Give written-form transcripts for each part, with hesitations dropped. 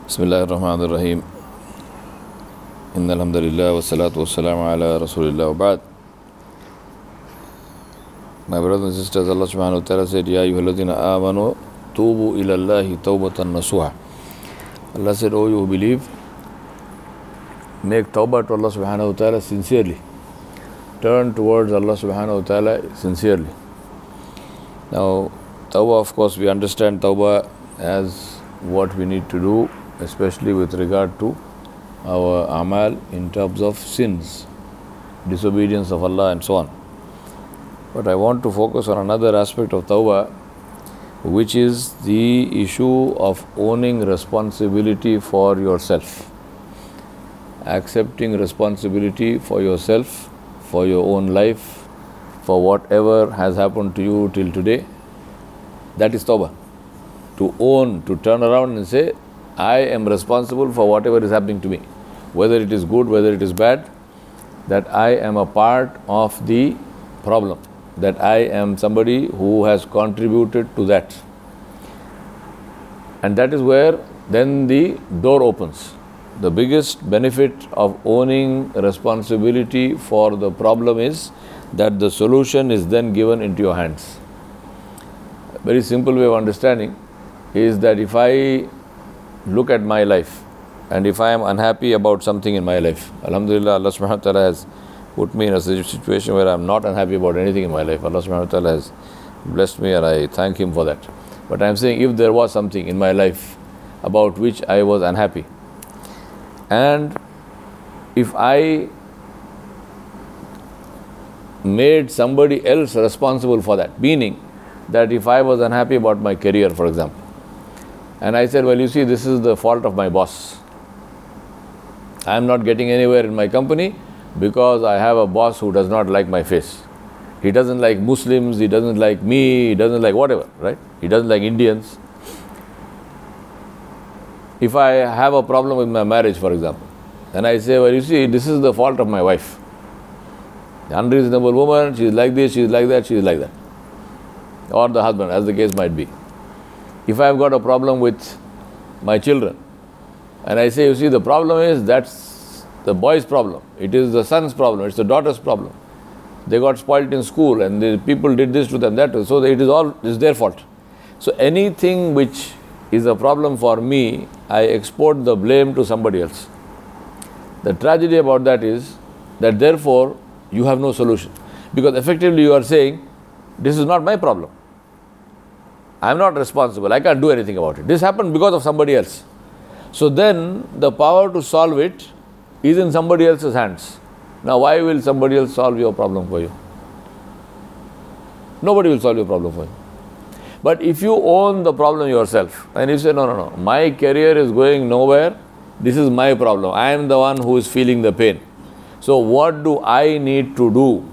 Bismillahir Rahmanir Rahim. Innal hamdalillah wassalatu wassalamu ala rasulillah wa ba'd. My brothers and sisters, Allah subhanahu wa ta'ala said, Ya ayyuhalladhina amanu tubu ila Allahi tawbatan nasuha. Allah said, O you who believe, make tawbah to Allah subhanahu wa ta'ala sincerely. Turn towards Allah subhanahu wa ta'ala sincerely. Now, tawbah, of course, we understand tawbah as what we need to do, especially with regard to our amal in terms of sins, disobedience of Allah and so on. But I want to focus on another aspect of tawbah, which is the issue of owning responsibility for yourself. Accepting responsibility for yourself, for your own life, for whatever has happened to you till today. That is tawbah. To own, to turn around and say, I am responsible for whatever is happening to me, whether it is good, whether it is bad, that I am a part of the problem, that I am somebody who has contributed to that. And that is where then the door opens. The biggest benefit of owning responsibility for the problem is that the solution is then given into your hands. A very simple way of understanding is that if I look at my life and if I am unhappy about something in my life, Alhamdulillah, Allah subhanahu wa ta'ala has put me in a situation where I am not unhappy about anything in my life. Allah subhanahu wa ta'ala has blessed me and I thank Him for that. But I am saying, if there was something in my life about which I was unhappy, and if I made somebody else responsible for that, meaning that if I was unhappy about my career, for example, and I said, well, you see, this is the fault of my boss. I am not getting anywhere in my company because I have a boss who does not like my face. He doesn't like Muslims, he doesn't like me, he doesn't like whatever, right? He doesn't like Indians. If I have a problem with my marriage, for example, and I say, well, you see, this is the fault of my wife. The unreasonable woman, she is like this, she is like that, she is like that. Or the husband, as the case might be. If I have got a problem with my children, and I say, you see, the problem is that's the boy's problem. It is the son's problem. It's the daughter's problem. They got spoiled in school, and the people did this to them, that. So it's their fault. So anything which is a problem for me, I export the blame to somebody else. The tragedy about that is that therefore you have no solution, because effectively you are saying, this is not my problem. I am not responsible. I can't do anything about it. This happened because of somebody else. So then the power to solve it is in somebody else's hands. Now why will somebody else solve your problem for you? Nobody will solve your problem for you. But if you own the problem yourself and you say, no, my career is going nowhere, this is my problem. I am the one who is feeling the pain. So what do I need to do?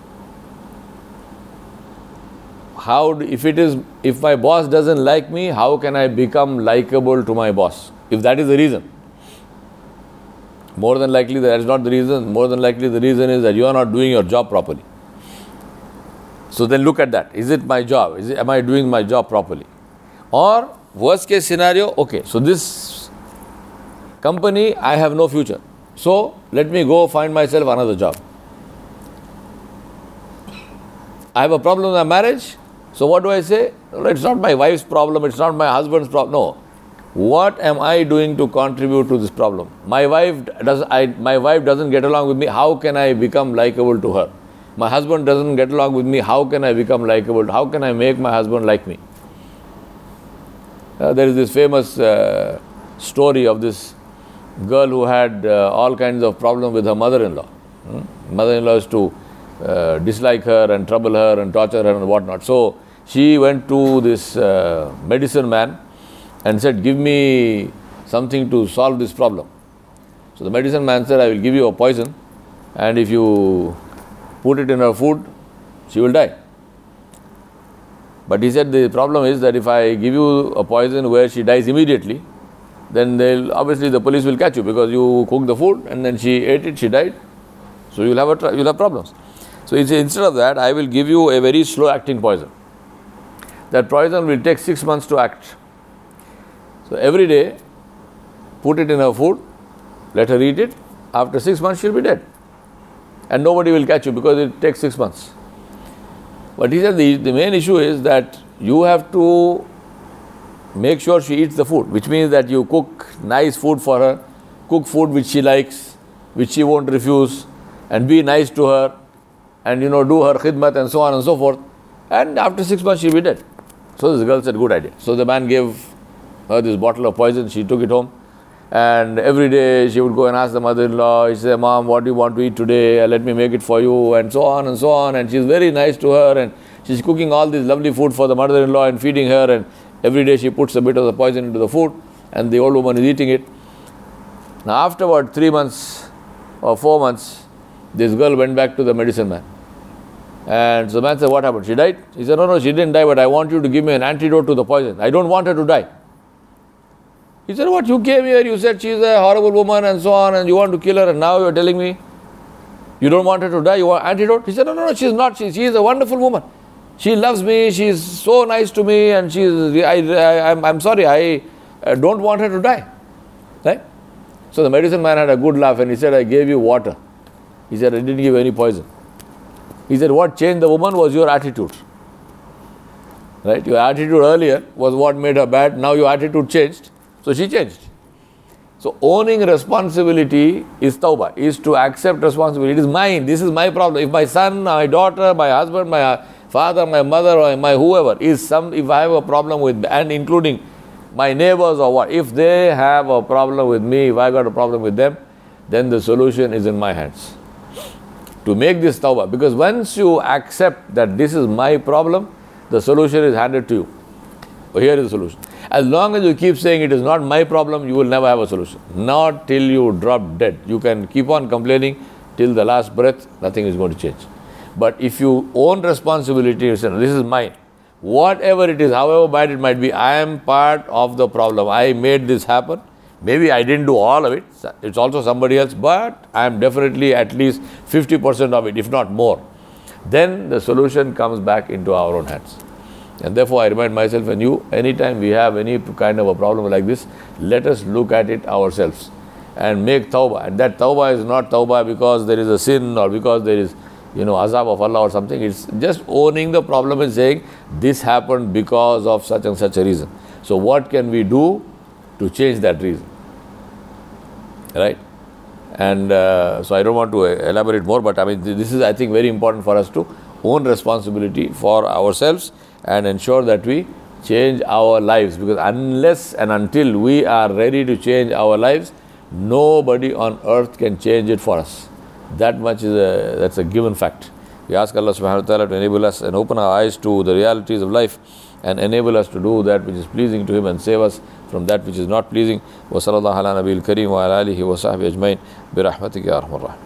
If my boss doesn't like me, how can I become likable to my boss? If that is the reason. More than likely that is not the reason. More than likely the reason is that you are not doing your job properly. So then look at that. Is it my job? Am I doing my job properly? Or worst case scenario, okay, so this company, I have no future. So let me go find myself another job. I have a problem with my marriage. So what do I say? Well, it's not my wife's problem, it's not my husband's problem. No. What am I doing to contribute to this problem? My wife doesn't get along with me. How can I become likable to her? My husband doesn't get along with me. How can I become likable? How can I make my husband like me? There is this famous story of this girl who had all kinds of problems with her mother-in-law. Mother-in-law used to dislike her and trouble her and torture her and whatnot. So she went to this medicine man and said, give me something to solve this problem. So the medicine man said, I will give you a poison, and if you put it in her food, she will die. But he said, the problem is that if I give you a poison where she dies immediately, then obviously the police will catch you, because you cooked the food and then she ate it, she died. So you'll have problems. So he said, instead of that, I will give you a very slow acting poison. That poison will take 6 months to act. So every day, put it in her food, let her eat it. After 6 months, she'll be dead. And nobody will catch you because it takes 6 months. But he said the main issue is that you have to make sure she eats the food, which means that you cook nice food for her, cook food which she likes, which she won't refuse, and be nice to her, and do her khidmat and so on and so forth. And after 6 months, she'll be dead. So this girl said, good idea. So the man gave her this bottle of poison. She took it home. And every day she would go and ask the mother-in-law. She said, Mom, what do you want to eat today? Let me make it for you, and so on and so on. And she's very nice to her, and she's cooking all this lovely food for the mother-in-law and feeding her. And every day she puts a bit of the poison into the food, and the old woman is eating it. Now afterward, 3 months or 4 months, this girl went back to the medicine man. And so the man said, what happened? She died? He said, no, she didn't die, but I want you to give me an antidote to the poison. I don't want her to die. He said, what? You came here, you said she's a horrible woman and so on, and you want to kill her, and now you're telling me you don't want her to die, you want antidote? He said, no, she's not. She is a wonderful woman. She loves me, she's so nice to me, and I'm sorry, I don't want her to die. Right? So the medicine man had a good laugh, and he said, I gave you water. He said, I didn't give any poison. He said, what changed the woman was your attitude. Right? Your attitude earlier was what made her bad. Now your attitude changed. So she changed. So owning responsibility is tawbah, is to accept responsibility. It is mine. This is my problem. If my son, my daughter, my husband, my father, my mother, or my whoever if I have a problem with, and including my neighbors or what, if they have a problem with me, if I got a problem with them, then the solution is in my hands. To make this tawbah, because once you accept that this is my problem, the solution is handed to you. So here is the solution. As long as you keep saying it is not my problem, you will never have a solution. Not till you drop dead. You can keep on complaining till the last breath, nothing is going to change. But if you own responsibility, you say, this is mine. Whatever it is, however bad it might be, I am part of the problem. I made this happen. Maybe I didn't do all of it. It's also somebody else, but I am definitely at least 50% of it, if not more. Then the solution comes back into our own hands. And therefore, I remind myself and you, anytime we have any kind of a problem like this, let us look at it ourselves and make tawbah. And that tawbah is not tawbah because there is a sin or because there is, azab of Allah or something. It's just owning the problem and saying, this happened because of such and such a reason. So what can we do to change that reason? Right? And so I don't want to elaborate more, but this is, I think, very important for us to own responsibility for ourselves and ensure that we change our lives, because unless and until we are ready to change our lives, nobody on earth can change it for us. That much that's a given fact. We ask Allah subhanahu wa ta'ala to enable us and open our eyes to the realities of life and enable us to do that which is pleasing to Him and save us from that which is not pleasing. Wa sallallahu ala nabiyil kareem wa ala alihi wa sahbihi ajmain bi rahmatika ya arhamar rahimin.